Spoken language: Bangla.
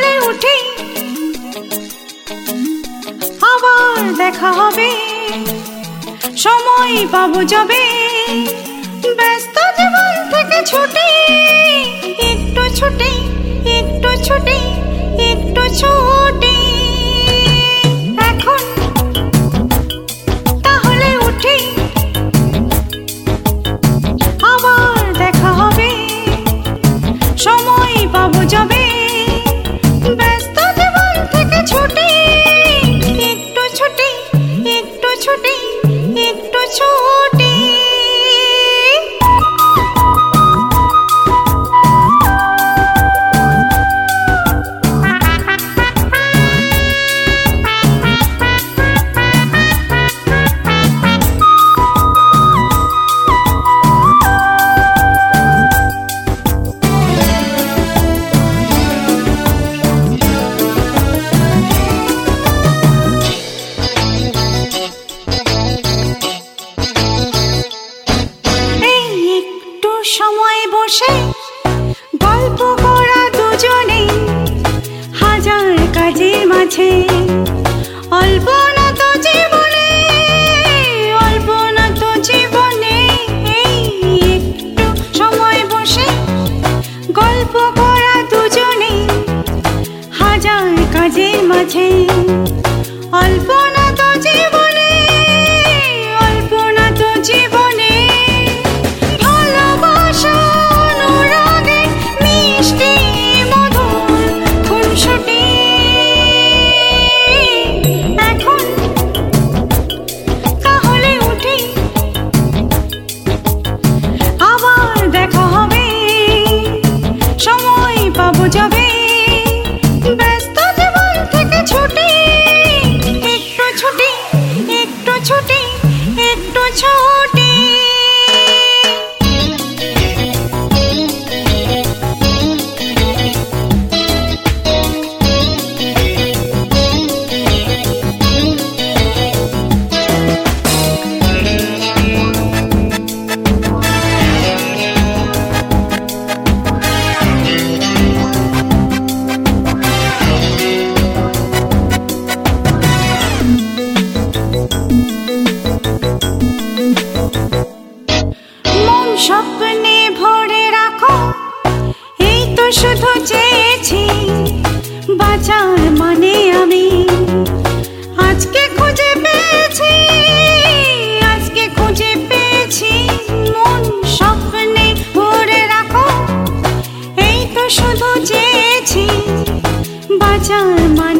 তাহলে উঠি, আবার দেখা হবে, সময় পাবো যাবে, ব্যস্ত জীবন থেকে ছুটি, একটু ছুটি, একটু ছুটি, একটু ছুটি। এখন তাহলে উঠি, আবার দেখা হবে, সময় পাবো যাবে, ব্যস্ত জীবন থেকে ছুটি, একটু ছুটি, একটু ছুটি, একটু ছুটি। সময় বসে গল্প করা দুজনে, হাজার কাজের মাঝে, অল্প না তো জীবনে, অল্প না তো জীবনে। এই একটু সময় বসে গল্প করা দুজনে, হাজার কাজের মাঝে, অল্প না তো জীবনে, অল্প না তো জীবনে। যাবে, ব্যস্ত জীবন থেকে ছুটি, একটু ছুটি, একটু ছুটি, একটু ছুটি। স্বপ্নে ভরে রাখো, এই তো শুধু চেয়েছি, বাঁচার মানে আমি আজকে খুঁজে পেয়েছি, আজকে খুঁজে পেয়েছি। মন স্বপ্নে ভরে রাখো, এই তো শুধু চেয়েছি, বাঁচার মানে